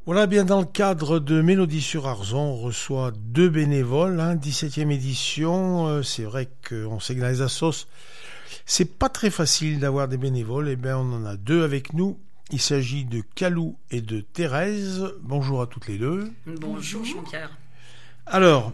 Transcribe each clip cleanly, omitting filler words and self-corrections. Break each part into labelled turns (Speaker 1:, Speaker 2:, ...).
Speaker 1: Voilà, bien dans le cadre de Mélodie sur Arzon, on reçoit 2 bénévoles, 17e édition. C'est vrai qu'on sait que dans les assos, c'est pas très facile d'avoir des bénévoles. Eh bien, on en a 2 avec nous. Il s'agit de Calou et de Thérèse. Bonjour à toutes les 2.
Speaker 2: Bonjour Jean-Pierre.
Speaker 1: Alors,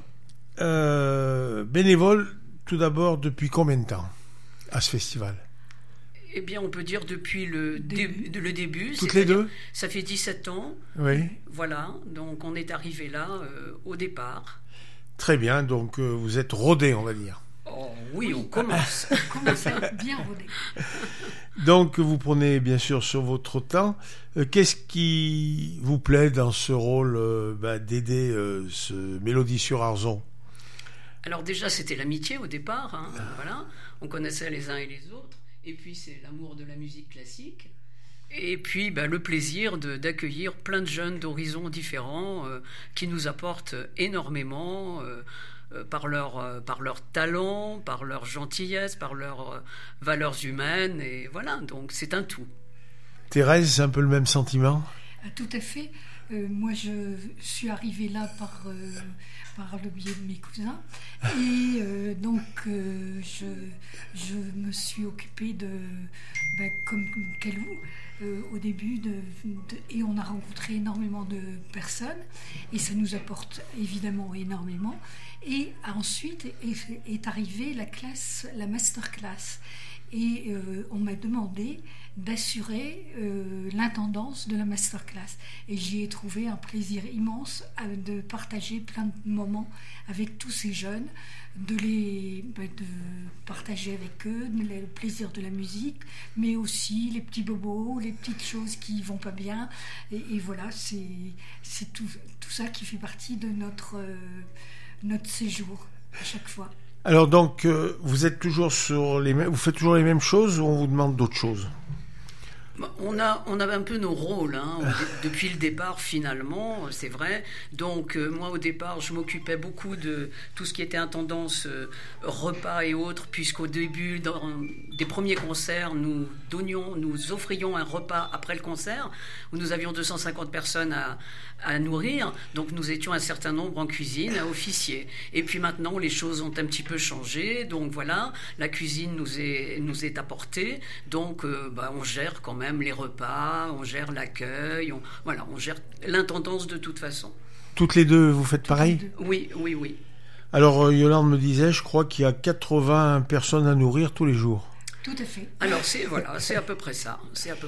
Speaker 1: bénévole, tout d'abord, depuis combien de temps à ce festival ?
Speaker 2: Eh bien, on peut dire depuis le début.
Speaker 1: Toutes les 2 ?
Speaker 2: Ça fait 17 ans.
Speaker 1: Oui.
Speaker 2: Voilà, donc on est arrivé là au départ.
Speaker 1: Très bien, donc vous êtes rodés, on va dire.
Speaker 2: Oh oui, on commence.
Speaker 3: On commence à être bien rodés.
Speaker 1: Donc, vous prenez bien sûr sur votre temps. Qu'est-ce qui vous plaît dans ce rôle d'aider ce Mélodie sur Arzon ?
Speaker 2: Alors déjà, c'était l'amitié au départ. Voilà. On connaissait les uns et les autres. Et puis, c'est l'amour de la musique classique. Et puis, le plaisir d'accueillir plein de jeunes d'horizons différents qui nous apportent énormément par leur talent, par leur gentillesse, par leurs valeurs humaines. Et voilà, donc c'est un tout.
Speaker 1: Thérèse, c'est un peu le même sentiment ?
Speaker 3: Tout à fait. Moi, je suis arrivée là par le biais de mes cousins. Et donc, je me suis occupée comme Calou, au début, et on a rencontré énormément de personnes. Et ça nous apporte évidemment énormément. Et ensuite est arrivée la masterclass. Et on m'a demandé d'assurer l'intendance de la masterclass. Et j'y ai trouvé un plaisir immense de partager plein de moments avec tous ces jeunes, de partager avec eux le plaisir de la musique, mais aussi les petits bobos, les petites choses qui vont pas bien. Et voilà, c'est tout ça qui fait partie de notre séjour à chaque fois.
Speaker 1: Alors donc, vous êtes toujours vous faites toujours les mêmes choses ou on vous demande d'autres choses ?
Speaker 2: On avait un peu nos rôles depuis le départ finalement, c'est vrai. Donc moi au départ je m'occupais beaucoup de tout ce qui était intendance repas et autres, puisqu'au début des premiers concerts nous offrions un repas après le concert où nous avions 250 personnes à nourrir, donc nous étions un certain nombre en cuisine à officier. Et puis maintenant les choses ont un petit peu changé, donc voilà, la cuisine nous est apportée, donc on gère quand même les repas, on gère l'accueil, on gère l'intendance de toute façon.
Speaker 1: Toutes les 2, vous faites pareil ?
Speaker 2: Oui.
Speaker 1: Alors Yolande me disait, je crois qu'il y a 80 personnes à nourrir tous les jours.
Speaker 3: Tout à fait.
Speaker 2: Alors c'est à peu près ça.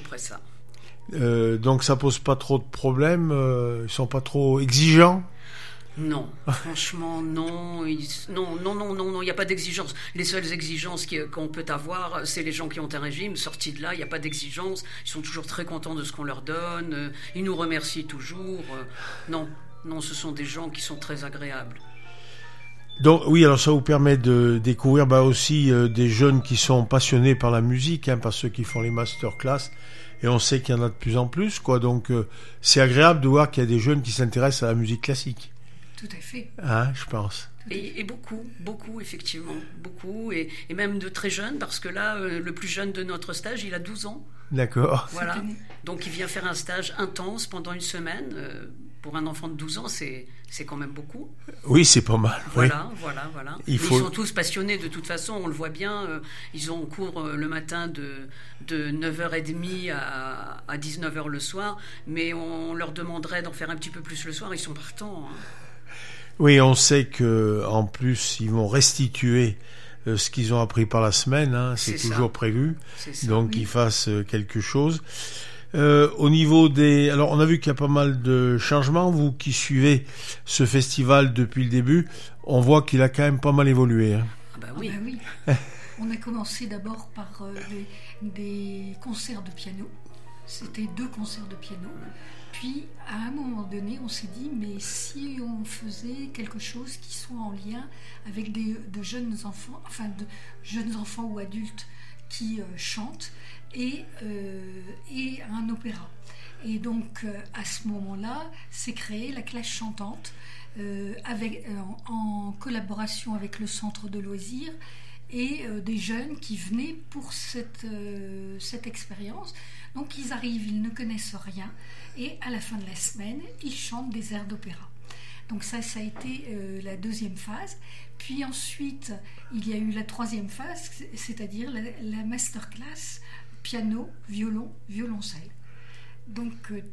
Speaker 1: Donc ça pose pas trop de problèmes, ils sont pas trop exigeants ?
Speaker 2: Non, franchement, non, il n'y a pas d'exigence. Les seules exigences qu'on peut avoir, c'est les gens qui ont un régime. Sortis de là, il n'y a pas d'exigence. Ils sont toujours très contents de ce qu'on leur donne. Ils nous remercient toujours. Non, ce sont des gens qui sont très agréables.
Speaker 1: Donc oui, alors ça vous permet de découvrir aussi des jeunes qui sont passionnés par la musique, par ceux qui font les masterclass. Et on sait qu'il y en a de plus en plus, quoi. Donc c'est agréable de voir qu'il y a des jeunes qui s'intéressent à la musique classique.
Speaker 3: Tout à fait.
Speaker 1: Je pense.
Speaker 2: Et beaucoup, effectivement. Beaucoup, et même de très jeunes, parce que là, le plus jeune de notre stage, il a 12 ans.
Speaker 1: D'accord.
Speaker 2: Voilà. Donc il vient faire un stage intense pendant une semaine. Pour un enfant de 12 ans, c'est quand même beaucoup.
Speaker 1: Oui, c'est pas mal.
Speaker 2: Voilà. Ils sont tous passionnés de toute façon, on le voit bien. Ils ont cours le matin de 9h30 à 19h le soir, mais on leur demanderait d'en faire un petit peu plus le soir, ils sont partants.
Speaker 1: Oui, on sait qu'en plus, ils vont restituer ce qu'ils ont appris par la semaine. C'est toujours prévu. Donc, ils fassent quelque chose. Au niveau alors on a vu qu'il y a pas mal de changements. Vous qui suivez ce festival depuis le début, on voit qu'il a quand même pas mal évolué.
Speaker 2: Oui.
Speaker 3: On a commencé d'abord par des concerts de piano. C'était 2 concerts de piano. Puis, à un moment donné, on s'est dit, mais si on faisait quelque chose qui soit en lien avec de jeunes enfants ou adultes qui chantent, et un opéra. Et donc, à ce moment-là, s'est créée la classe chantante en collaboration avec le centre de loisirs et des jeunes qui venaient pour cette expérience. Donc ils arrivent, ils ne connaissent rien, et à la fin de la semaine, ils chantent des airs d'opéra. Donc ça a été la deuxième phase. Puis ensuite, il y a eu la troisième phase, c'est-à-dire la masterclass piano, violon, violoncelle. Donc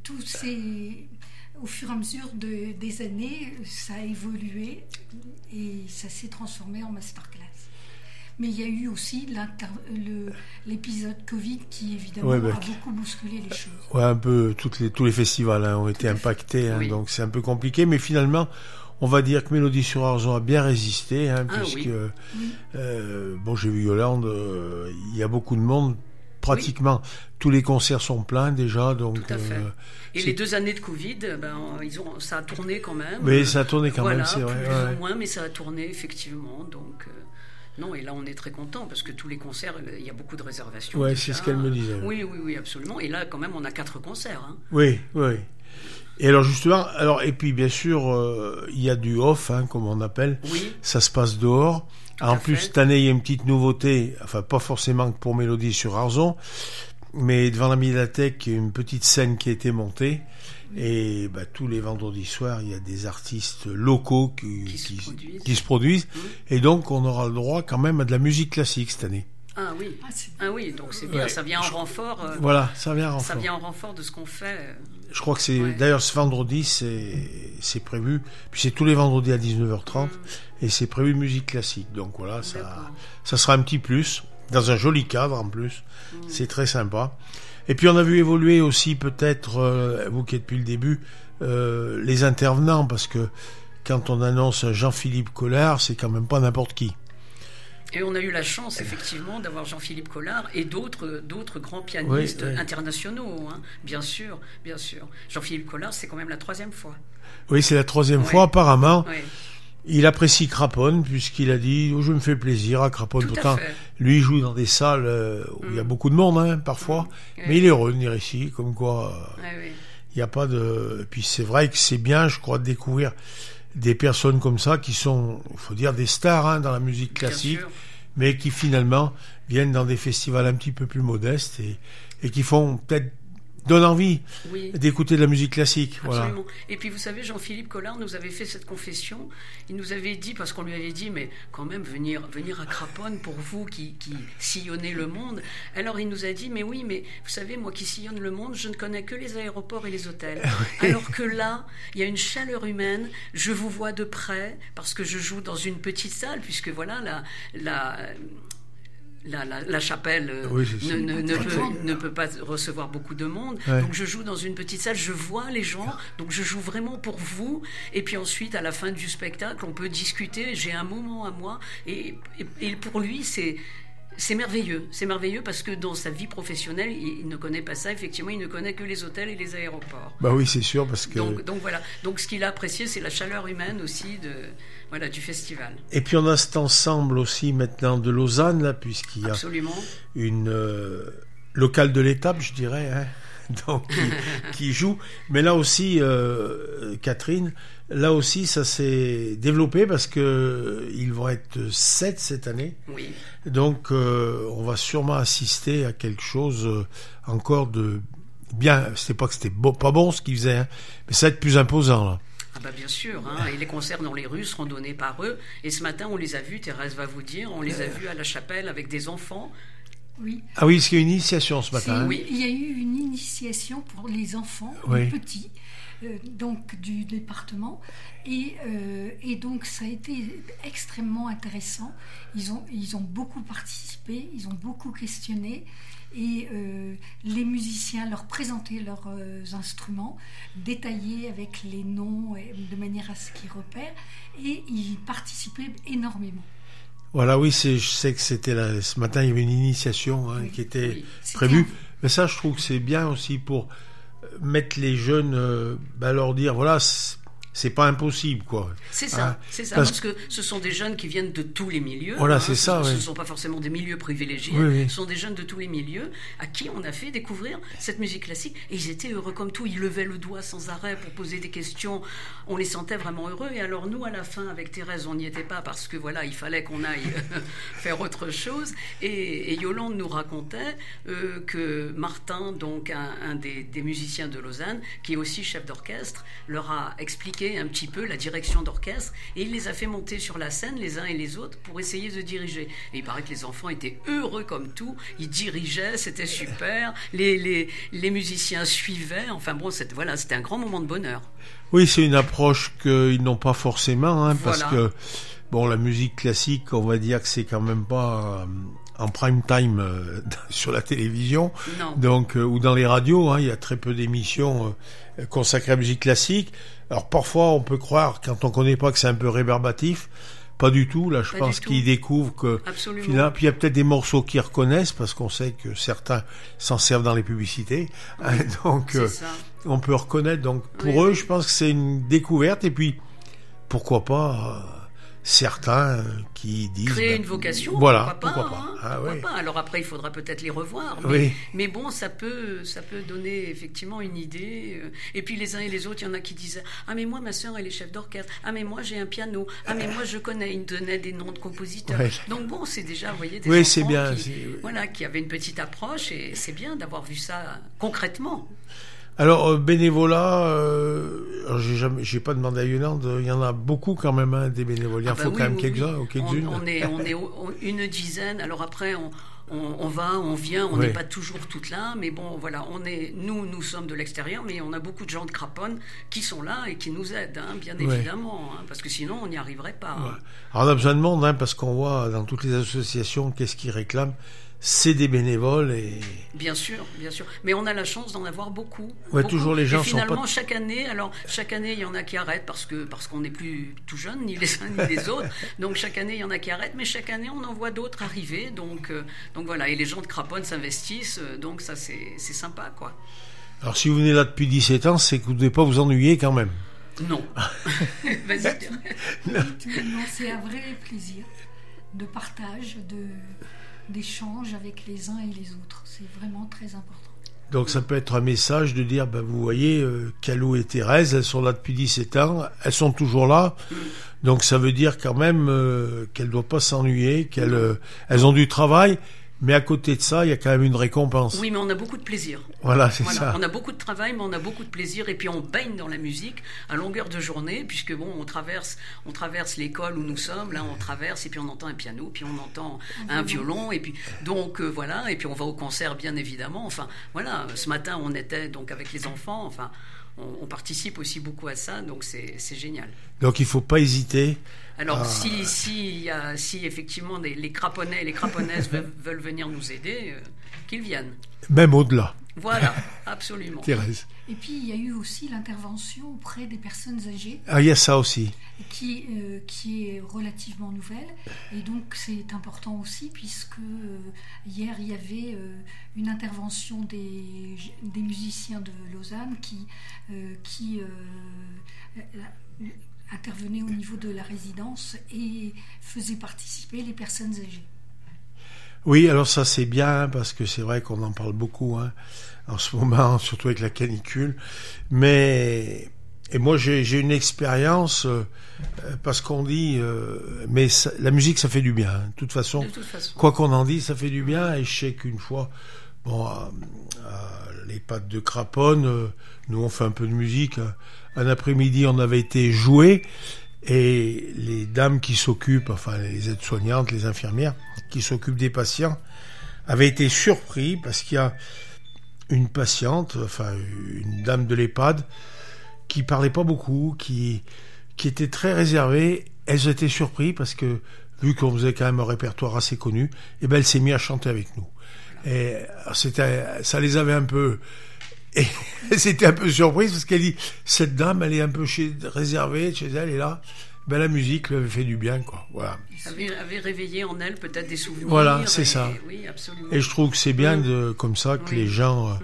Speaker 3: au fur et à mesure des années, ça a évolué et ça s'est transformé en masterclass. Mais il y a eu aussi l'épisode Covid qui, évidemment, a beaucoup bousculé les choses.
Speaker 1: Ouais, un peu, tous les festivals ont été impactés, oui. Donc c'est un peu compliqué. Mais finalement, on va dire que Mélodie sur Argent a bien résisté, puisque, j'ai vu Yolande, il y a beaucoup de monde. Pratiquement tous les concerts sont pleins déjà. Donc,
Speaker 2: tout à fait. Et les 2 années de Covid, ça a tourné quand même.
Speaker 1: Mais ça a tourné quand même, c'est vrai.
Speaker 2: Plus ou moins, mais ça a tourné effectivement. Donc, non, et là on est très content parce que tous les concerts, il y a beaucoup de réservations.
Speaker 1: Oui, c'est ce qu'elle me disait.
Speaker 2: Oui, absolument. Et là, quand même, on a 4 concerts.
Speaker 1: Oui. Et alors justement, et puis bien sûr, il y a du off, comme on appelle.
Speaker 2: Oui.
Speaker 1: Ça se passe dehors. En plus, cette année, il y a une petite nouveauté, enfin pas forcément que pour Mélodie sur Arzon, mais devant la médiathèque, il y a une petite scène qui a été montée. Et tous les vendredis soirs, il y a des artistes locaux qui se produisent. Et donc, on aura le droit quand même à de la musique classique cette année.
Speaker 2: Ah oui, donc c'est bien, ça vient en renfort.
Speaker 1: Voilà, ça vient en renfort.
Speaker 2: Ça vient en renfort de ce qu'on fait.
Speaker 1: Je crois que c'est d'ailleurs ce vendredi, c'est prévu. Puis c'est tous les vendredis à 19h30 et c'est prévu musique classique. Donc voilà, ça sera un petit plus dans un joli cadre en plus. C'est très sympa. Et puis on a vu évoluer aussi peut-être vous qui êtes depuis le début les intervenants, parce que quand on annonce Jean-Philippe Collard, c'est quand même pas n'importe qui.
Speaker 2: Et on a eu la chance, effectivement, d'avoir Jean-Philippe Collard et d'autres grands pianistes internationaux, bien sûr. Jean-Philippe Collard, c'est quand même la 3e fois.
Speaker 1: Oui, c'est la 3e fois, apparemment. Oui. Il apprécie Craponne, puisqu'il a dit « je me fais plaisir à Craponne ». Pourtant, lui, il joue dans des salles où il y a beaucoup de monde, parfois. Mais il est heureux de venir ici, comme quoi il n'y a pas de... Et puis c'est vrai que c'est bien, je crois, de découvrir des personnes comme ça qui sont, il faut dire, des stars dans la musique classique, mais qui finalement viennent dans des festivals un petit peu plus modestes et qui font peut-être donnent envie d'écouter de la musique classique.
Speaker 2: Absolument.
Speaker 1: Voilà.
Speaker 2: Et puis vous savez, Jean-Philippe Collard nous avait fait cette confession. Il nous avait dit, parce qu'on lui avait dit, mais quand même venir à Craponne pour vous qui sillonnez le monde. Alors il nous a dit, mais vous savez, moi qui sillonne le monde, je ne connais que les aéroports et les hôtels. Alors que là, il y a une chaleur humaine. Je vous vois de près parce que je joue dans une petite salle, puisque voilà la chapelle ne peut pas recevoir beaucoup de monde. Donc je joue dans une petite salle, je vois les gens, donc je joue vraiment pour vous. Et puis ensuite, à la fin du spectacle, on peut discuter, j'ai un moment à moi. Et pour lui, c'est merveilleux. C'est merveilleux parce que dans sa vie professionnelle, il ne connaît pas ça. Effectivement, il ne connaît que les hôtels et les aéroports.
Speaker 1: Oui, c'est sûr, parce que...
Speaker 2: Donc voilà. Donc ce qu'il a apprécié, c'est la chaleur humaine aussi du festival.
Speaker 1: Et puis on a cet ensemble aussi maintenant de Lausanne, là, puisqu'il y a une locale de l'étape, je dirais, donc qui joue. Mais là aussi, Catherine, là aussi, ça s'est développé parce que ils vont être 7 cette année.
Speaker 2: Oui.
Speaker 1: Donc, on va sûrement assister à quelque chose encore de bien. C'était pas que c'était pas bon ce qu'ils faisaient, mais ça va être plus imposant là.
Speaker 2: Bien sûr, et les concerts dans les rues seront donnés par eux. Et ce matin, on les a vus, Thérèse va vous dire, on les a vus à la chapelle avec des enfants.
Speaker 3: Oui.
Speaker 1: Ah oui, parce qu'il y a une initiation ce matin.
Speaker 3: Oui, il y a eu une initiation pour les enfants, les petits, donc du département. Et donc ça a été extrêmement intéressant. Ils ont beaucoup participé, ils ont beaucoup questionné. Et les musiciens leur présentaient leurs instruments, détaillés avec les noms, de manière à ce qu'ils repèrent, et ils participaient énormément.
Speaker 1: Voilà, oui, je sais que c'était ce matin, il y avait une initiation qui était prévue. Mais ça, je trouve que c'est bien aussi pour mettre les jeunes, leur dire, voilà, c'est pas impossible, quoi.
Speaker 2: C'est ça, parce que ce sont des jeunes qui viennent de tous les milieux.
Speaker 1: Voilà, c'est ça.
Speaker 2: Ce ne sont pas forcément des milieux privilégiés.
Speaker 1: Oui.
Speaker 2: Ce sont des jeunes de tous les milieux à qui on a fait découvrir cette musique classique. Et ils étaient heureux comme tout. Ils levaient le doigt sans arrêt pour poser des questions. On les sentait vraiment heureux. Et alors nous, à la fin, avec Thérèse, on n'y était pas parce que voilà, il fallait qu'on aille faire autre chose. Et Yolande nous racontait que Martin, donc un des musiciens de Lausanne, qui est aussi chef d'orchestre, leur a expliqué un petit peu la direction d'orchestre et il les a fait monter sur la scène les uns et les autres pour essayer de diriger. Et il paraît que les enfants étaient heureux comme tout, ils dirigeaient, c'était super, les musiciens suivaient, enfin bon, c'était un grand moment de bonheur.
Speaker 1: Oui, c'est une approche qu'ils n'ont pas forcément,
Speaker 2: voilà.
Speaker 1: Parce que bon, la musique classique, on va dire que c'est quand même pas en prime time sur la télévision, donc ou dans les radios, il y a très peu d'émissions consacrées à la musique classique. Alors parfois on peut croire, quand on connaît pas, que c'est un peu rébarbatif. Pas du tout. Là, je pense qu'ils découvrent que finalement, puis il y a peut-être des morceaux qu'ils reconnaissent parce qu'on sait que certains s'en servent dans les publicités. Donc on peut reconnaître. Donc pour eux, je pense que c'est une découverte. Et puis pourquoi pas certains qui disent
Speaker 2: créer une vocation,
Speaker 1: voilà,
Speaker 2: pourquoi pas. Alors après il faudra peut-être les revoir, mais bon, ça peut donner effectivement une idée. Et puis les uns et les autres, il y en a qui disaient mais moi ma sœur elle est chef d'orchestre, mais moi j'ai un piano, mais moi je connais, ils me donnaient des noms de compositeurs. Donc bon, c'est déjà, vous voyez, des enfants
Speaker 1: c'est bien,
Speaker 2: qui avaient une petite approche, et c'est bien d'avoir vu ça concrètement.
Speaker 1: Alors bénévolat, j'ai pas demandé à Yolande, il y en a beaucoup quand même, des bénévoles. Il faut quand même quelques-uns ou quelques-unes.
Speaker 2: On est une dizaine. Alors après on va, on vient, on n'est pas toujours toutes là, mais bon voilà, nous sommes de l'extérieur, mais on a beaucoup de gens de Craponne qui sont là et qui nous aident, bien évidemment, parce que sinon on n'y arriverait pas.
Speaker 1: Alors on a besoin de monde, parce qu'on voit dans toutes les associations qu'est-ce qu'ils réclament. C'est des bénévoles et... Bien sûr.
Speaker 2: Mais on a la chance d'en avoir beaucoup.
Speaker 1: Toujours les gens
Speaker 2: et finalement,
Speaker 1: sont pas...
Speaker 2: chaque année, il y en a qui arrêtent parce qu'on n'est plus tout jeune, ni les uns ni les autres. Donc chaque année, il y en a qui arrêtent, mais chaque année, on en voit d'autres arriver. Donc voilà, et les gens de Craponne s'investissent. Donc ça, c'est sympa, quoi.
Speaker 1: Alors si vous venez là depuis 17 ans, c'est que vous ne devez pas vous ennuyer quand même.
Speaker 2: Non. Vas-y.
Speaker 3: Non, c'est un vrai plaisir de partage, d'échange avec les uns et les autres. C'est vraiment très important.
Speaker 1: Donc ça peut être un message de dire, vous voyez, Calou et Thérèse, elles sont là depuis 17 ans, elles sont toujours là, donc ça veut dire quand même qu'elles ne doivent pas s'ennuyer, elles ont du travail, mais à côté de ça, il y a quand même une récompense.
Speaker 2: Oui, mais on a beaucoup de plaisir.
Speaker 1: Voilà, c'est ça.
Speaker 2: On a beaucoup de travail, mais on a beaucoup de plaisir, et puis on baigne dans la musique à longueur de journée, puisque bon, on traverse l'école où nous sommes, là on traverse, et puis on entend un piano, puis on entend un violon, et puis donc voilà, et puis on va au concert bien évidemment. Enfin voilà, ce matin on était donc avec les enfants, enfin on participe aussi beaucoup à ça, donc c'est génial.
Speaker 1: Donc il ne faut pas hésiter.
Speaker 2: Alors si effectivement les Craponnais et les Craponnaises veulent venir nous aider, qu'ils viennent.
Speaker 1: Même au-delà.
Speaker 2: Voilà, absolument.
Speaker 1: Thérèse.
Speaker 3: Et puis il y a eu aussi l'intervention auprès des personnes âgées.
Speaker 1: Il y a ça aussi.
Speaker 3: Qui est relativement nouvelle, et donc c'est important aussi puisque hier il y avait une intervention des musiciens de Lausanne qui intervenaient au niveau de la résidence et faisaient participer les personnes âgées.
Speaker 1: Oui, alors ça c'est bien, parce que c'est vrai qu'on en parle beaucoup en ce moment, surtout avec la canicule, mais moi j'ai une expérience, parce qu'on dit mais la musique ça fait du bien, de toute façon. Quoi qu'on en dise, ça fait du bien. Et je sais qu'une fois, à l'EHPAD de Craponne, nous on fait un peu de musique, un après-midi on avait été jouer, et les dames qui s'occupent, enfin les aides-soignantes, les infirmières qui s'occupent des patients, avaient été surpris parce qu'il y a une patiente, enfin une dame de l'EHPAD, qui parlait pas beaucoup, qui était très réservée. Elles étaient surpris parce que, vu qu'on faisait quand même un répertoire assez connu, elle s'est mise à chanter avec nous. Et ça les avait un peu... Et c'était un peu surprise parce qu'elle dit, cette dame, elle est un peu réservée chez elle, et là, la musique lui avait fait du bien, quoi. Voilà.
Speaker 2: Avait réveillé en elle peut-être des souvenirs.
Speaker 1: Voilà, c'est ça.
Speaker 2: Oui, absolument.
Speaker 1: Et je trouve que c'est bien comme ça que les gens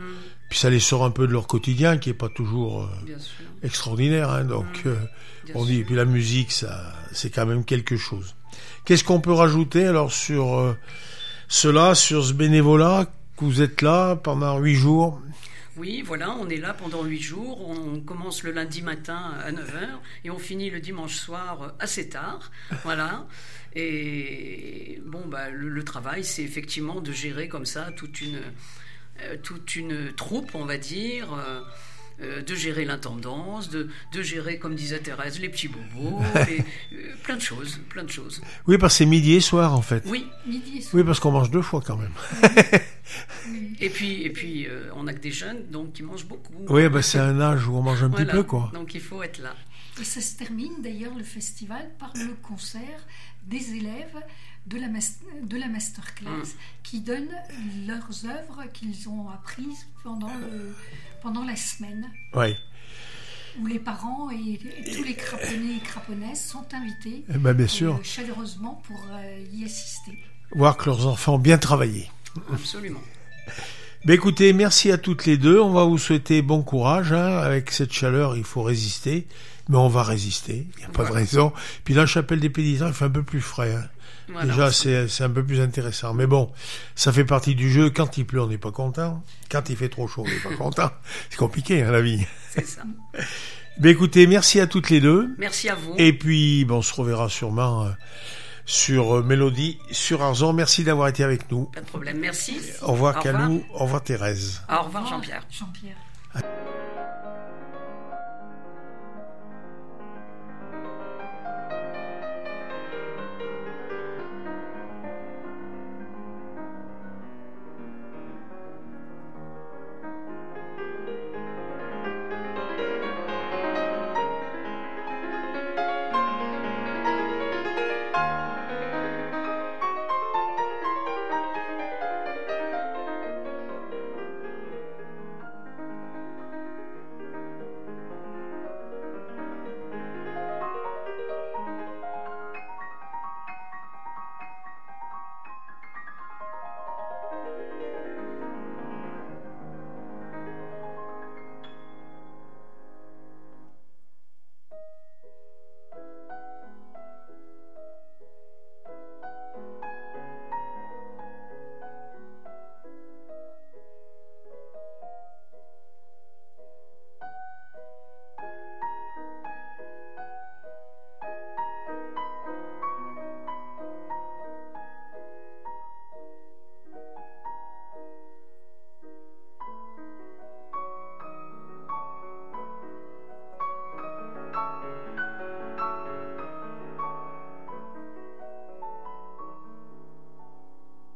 Speaker 1: Puis ça les sort un peu de leur quotidien, qui est pas toujours extraordinaire. Hein, donc, on dit. Et puis la musique, ça, c'est quand même quelque chose. Qu'est-ce qu'on peut rajouter alors sur sur ce bénévolat, que vous êtes là pendant 8 jours?
Speaker 2: Oui, voilà, on est là pendant 8 jours. On commence le lundi matin à 9h et on finit le dimanche soir assez tard. Voilà. Et bon, le travail, c'est effectivement de gérer comme ça toute une troupe, on va dire, de gérer l'intendance, de gérer, comme disait Thérèse, les petits bobos, plein de choses.
Speaker 1: Oui, parce que c'est midi et soir, en fait.
Speaker 2: Oui,
Speaker 3: midi et soir.
Speaker 1: Oui, parce qu'on mange 2 fois quand même.
Speaker 2: Et puis, on n'a que des jeunes, donc qui mangent beaucoup.
Speaker 1: Oui, c'est un âge où on mange un petit peu, quoi.
Speaker 2: Donc il faut être là.
Speaker 3: Et ça se termine d'ailleurs le festival par le concert des élèves de la masterclass qui donnent leurs œuvres qu'ils ont apprises pendant la semaine.
Speaker 1: Oui.
Speaker 3: Où les parents et tous les craponnés et craponnesses sont invités
Speaker 1: bien sûr.
Speaker 3: Chaleureusement pour y assister.
Speaker 1: Voir que leurs enfants ont bien travaillé.
Speaker 2: Absolument.
Speaker 1: Écoutez, merci à toutes les deux. On va vous souhaiter bon courage. Hein. Avec cette chaleur, il faut résister. Mais on va résister. Il n'y a pas de raison. Puis la chapelle des paysans, il fait un peu plus frais. Hein. Voilà. Déjà, c'est un peu plus intéressant. Mais bon, ça fait partie du jeu. Quand il pleut, on n'est pas content. Quand il fait trop chaud, on n'est pas content. C'est compliqué, hein, la vie.
Speaker 2: C'est ça.
Speaker 1: Écoutez, merci à toutes les deux.
Speaker 2: Merci à vous.
Speaker 1: Et puis, on se reverra sûrement sur Mélodie, sur Arzon. Merci d'avoir été avec nous.
Speaker 2: Pas de problème, merci.
Speaker 1: Au revoir, Calou. Au revoir, Thérèse.
Speaker 2: Au revoir, Jean-Pierre.
Speaker 3: Jean-Pierre.